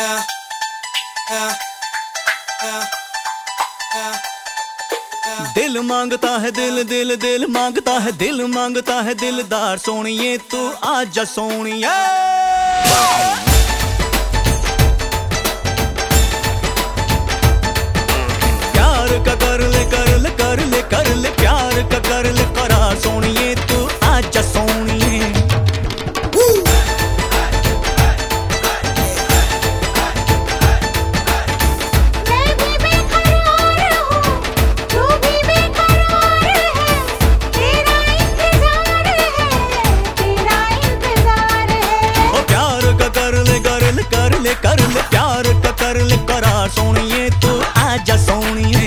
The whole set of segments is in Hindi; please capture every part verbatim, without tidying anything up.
दिल मांगता है दिल दिल दिल मांगता है दिल मांगता है दिलदार सोनिए तू आजा सोनिए। प्यार का कर ले कर ले कर ले कर ले प्यार का कर ले करार सोनिए तू आजा सोनिए। कर ले कर ले प्यार का कर ले करार सोनिए तू आजा सोनिए।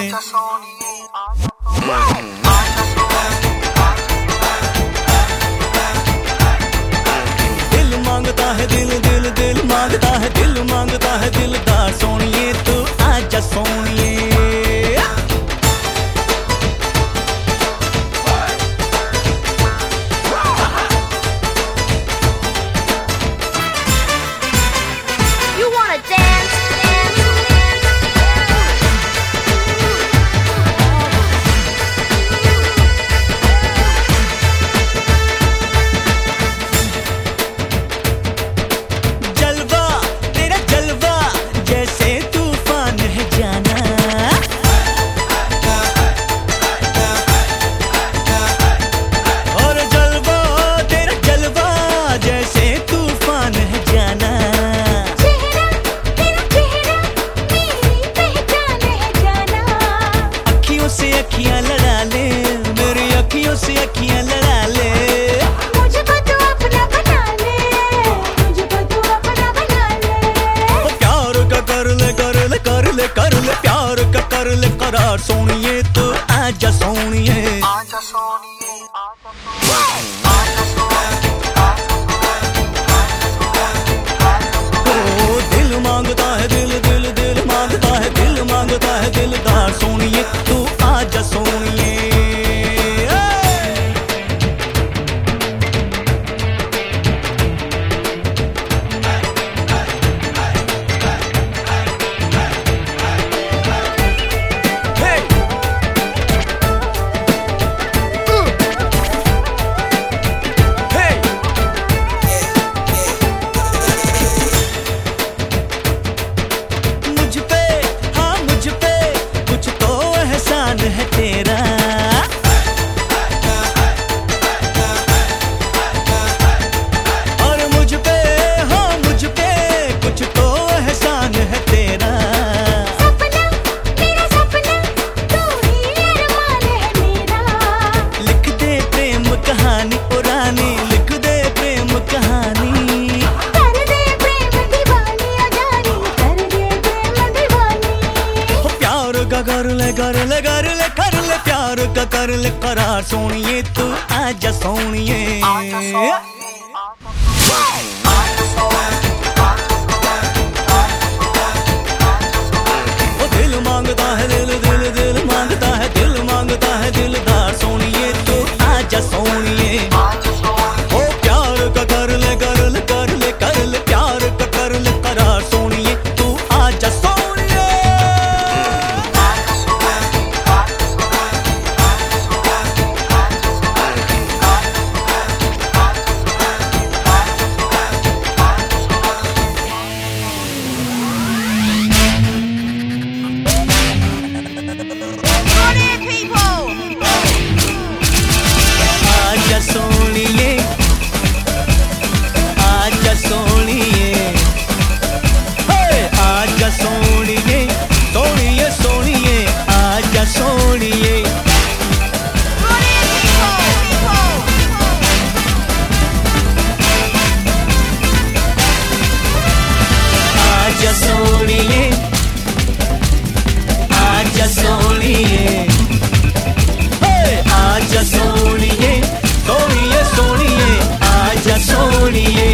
दिल मांगता है दिल दिल दिल मांगता है दिल मांगता है दिलदार सोनिए तू आजा सोनिए। अखियां लड़ा ले मेरी अखियों से अखियां लड़ा ले मुझको तू अपना बना ले मुझको तू अपना बना ले। प्यार का कर ले कर ले कर ले कर ले प्यार का कर ले करार सोनिए तू आजा सोनिए। आजा सोनिए ओ दिल मांगता है दिल दिल दिल मांगता है दिल मांगता है दिलदार सोनिए तू आजा सोनिए। है तेरा और मुझ पे हाँ मुझ पे कुछ तो एहसान है तेरा। सपना मेरा सपना तू ही अरमान है मेरा। लिख दे प्रेम कहानी पुरानी लिख दे प्रेम कहानी कर दे प्रेम दीवानी अजानी कर दे प्रेम दीवानी। प्यार का कर ले कर ले कर ले कर ले प्यार का कर ले करार सोनिए तू आजा सोनिए। ओ दिल मांगता है दिल दिल दिल मांगता है दिल मांगता है दिलदार सोनिए तू आजा सोनिए। ओ प्यार का कर ले कर ले कर ले कर ले प्यार का कर ले करार सोनिए तू आजा सोनिए। आजा सोनिए आजा सोनिए आजा सोनिए सोनिए सोनिए आजा सोनिए। आजा सोनिए आजा सोनिए आजा सोनिए सोनिए सोनिए आजा सोनिए।